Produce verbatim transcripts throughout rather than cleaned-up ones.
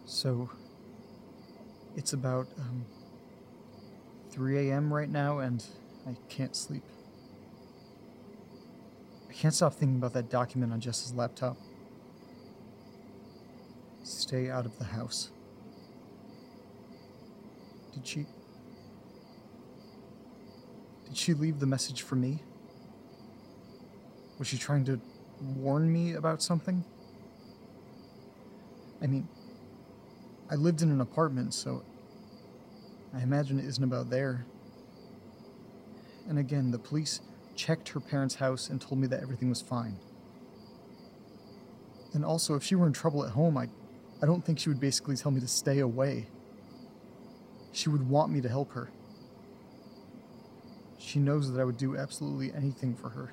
So, it's about um, three a m right now, and I can't sleep. I can't stop thinking about that document on Jess's laptop. Stay out of the house. Did she... Did she leave the message for me? Was she trying to warn me about something? I mean, I lived in an apartment, so I imagine it isn't about there. And again, the police checked her parents' house and told me that everything was fine. And also, if she were in trouble at home, I, I don't think she would basically tell me to stay away. She would want me to help her. She knows that I would do absolutely anything for her.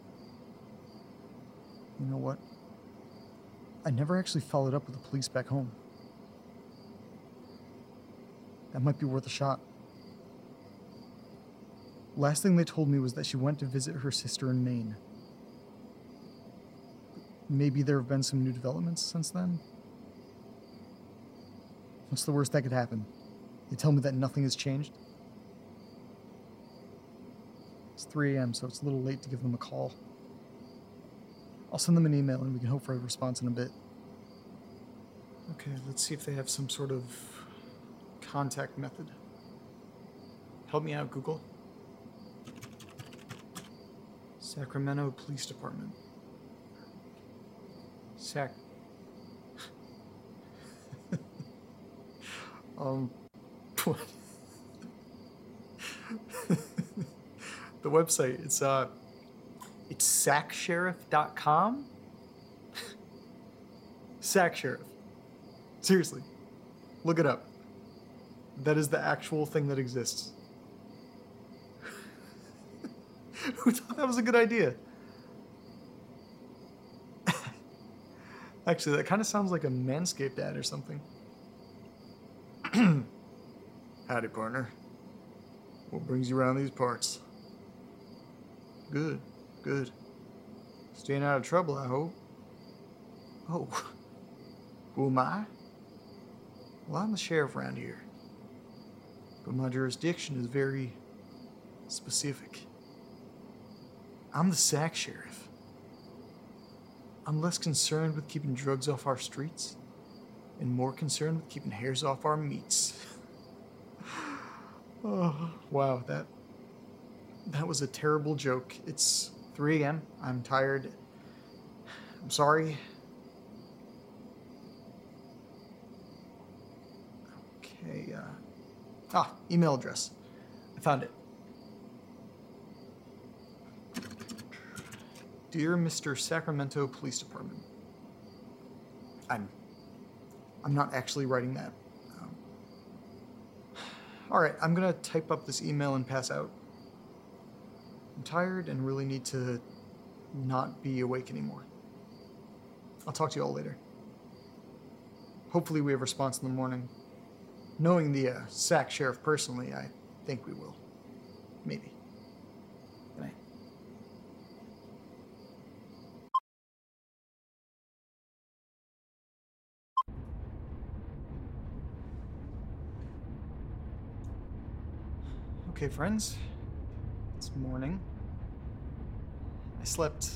You know what? I never actually followed up with the police back home. That might be worth a shot. Last thing they told me was that she went to visit her sister in Maine. Maybe there have been some new developments since then? What's the worst that could happen? They tell me that nothing has changed? It's three a m, so it's a little late to give them a call. I'll send them an email and we can hope for a response in a bit. Okay, let's see if they have some sort of contact method. Help me out, Google. Sacramento Police Department. Sac... um... what? The website, it's, uh... It's sac sheriff dot com? Sac Sheriff. Seriously. Look it up. That is the actual thing that exists. Who thought that was a good idea? Actually, that kind of sounds like a Manscaped ad or something. Howdy, partner. What brings you around these parts? Good, good. Staying out of trouble, I hope. Oh, who am I? Well, I'm the sheriff around here. But my jurisdiction is very specific. I'm the Sac Sheriff. I'm less concerned with keeping drugs off our streets and more concerned with keeping hairs off our meats. Oh, wow, that that was a terrible joke. It's three a m I'm tired. I'm sorry. Okay, uh... Ah, email address. I found it. Dear Mister Sacramento Police Department. I'm... I'm not actually writing that. Um, Alright, I'm gonna type up this email and pass out. I'm tired and really need to not be awake anymore. I'll talk to you all later. Hopefully we have a response in the morning. Knowing the uh, Sac Sheriff personally, I think we will. Maybe. Good night. Okay, friends. It's morning. I slept...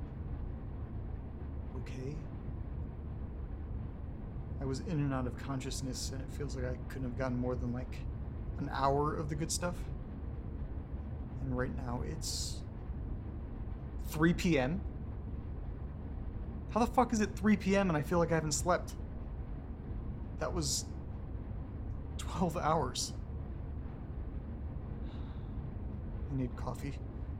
okay. I was in and out of consciousness, and it feels like I couldn't have gotten more than like an hour of the good stuff. And right now it's three p m How the fuck is it three p m and I feel like I haven't slept? That was twelve hours. I need coffee.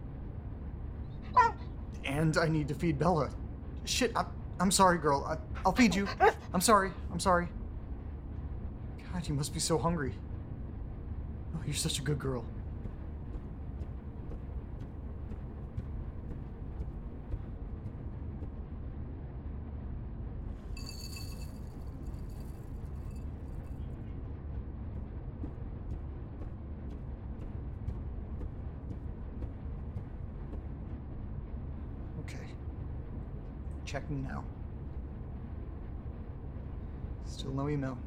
And I need to feed Bella. Shit, I'm, I'm sorry, girl. I, I'll feed you. I'm sorry. I'm sorry. God, you must be so hungry. Oh, you're such a good girl. Okay. Checking now. Still no email.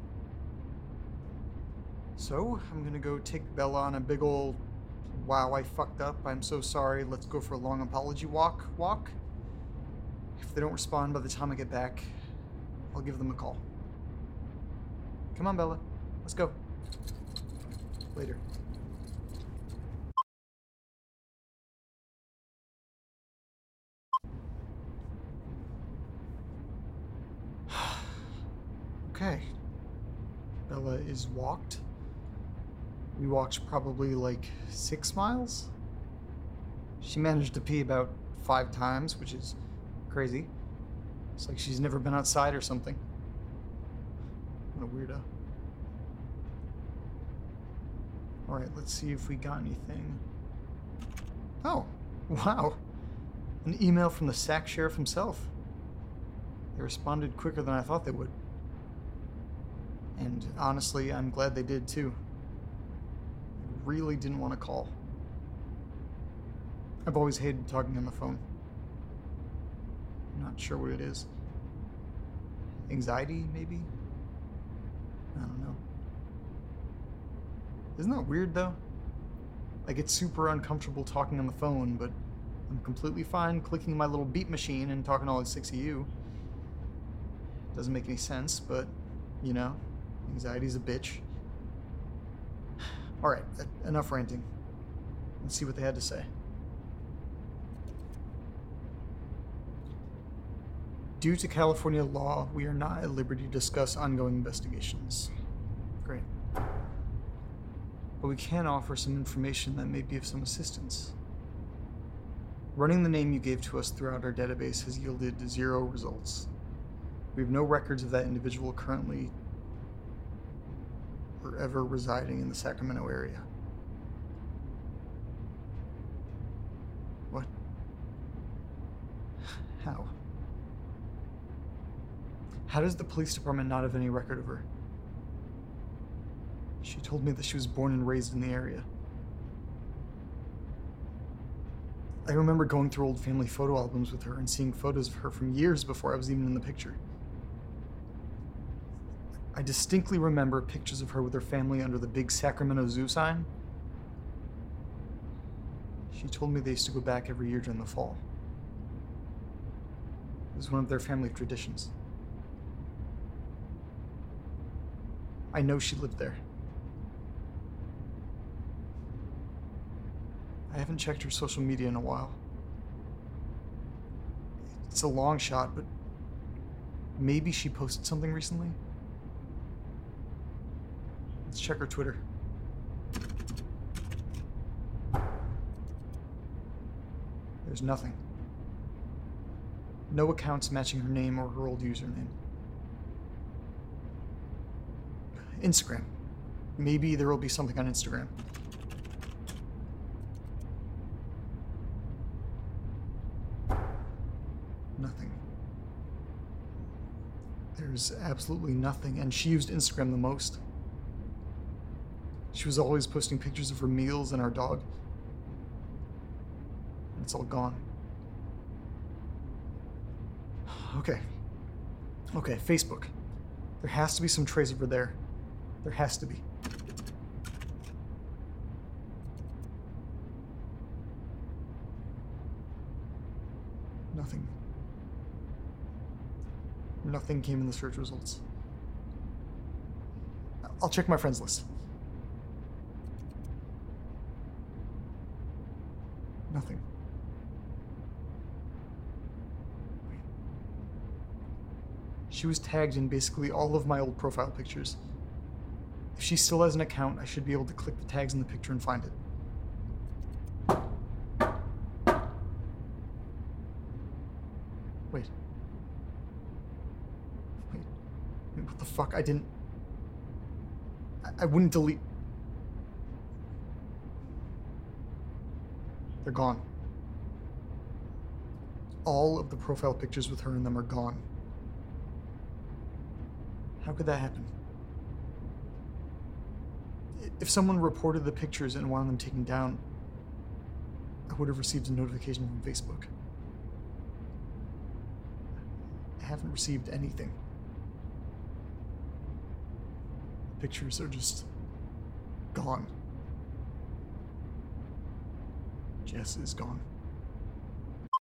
So, I'm gonna go take Bella on a big ol' wow, I fucked up, I'm so sorry, let's go for a long apology walk walk. If they don't respond by the time I get back, I'll give them a call. Come on, Bella. Let's go. Later. Okay. Bella is walked. We walked probably like six miles. She managed to pee about five times, which is crazy. It's like she's never been outside or something. What a weirdo. Alright, let's see if we got anything. Oh, wow. An email from the Sac Sheriff himself. They responded quicker than I thought they would. And honestly, I'm glad they did too. I really didn't want to call. I've always hated talking on the phone. I'm not sure what it is. Anxiety, maybe? I don't know. Isn't that weird, though? Like, it's super uncomfortable talking on the phone, but I'm completely fine clicking my little beat machine and talking all six of you. Doesn't make any sense, but, you know, anxiety's a bitch. Alright, enough ranting. Let's see what they had to say. Due to California law, we are not at liberty to discuss ongoing investigations. Great. But we can offer some information that may be of some assistance. Running the name you gave to us throughout our database has yielded zero results. We have no records of that individual currently or ever residing in the Sacramento area. What? How? How does the police department not have any record of her? She told me that she was born and raised in the area. I remember going through old family photo albums with her and seeing photos of her from years before I was even in the picture. I distinctly remember pictures of her with her family under the big Sacramento Zoo sign. She told me they used to go back every year during the fall. It was one of their family traditions. I know she lived there. I haven't checked her social media in a while. It's a long shot, but maybe she posted something recently? Let's check her Twitter. There's nothing. No accounts matching her name or her old username. Instagram. Maybe there will be something on Instagram. Nothing. There's absolutely nothing, and she used Instagram the most. She was always posting pictures of her meals and our dog. And it's all gone. Okay. Okay, Facebook. There has to be some trace of her there. There has to be. Nothing. Nothing came in the search results. I'll check my friends list. Nothing. Wait. She was tagged in basically all of my old profile pictures. If she still has an account, I should be able to click the tags in the picture and find it. Wait. Wait. Wait, what the fuck? I didn't... I, I wouldn't delete... They're gone. All of the profile pictures with her in them are gone. How could that happen? If someone reported the pictures and wanted them taken down, I would have received a notification from Facebook. I haven't received anything. pictures are just gone. Jess is gone.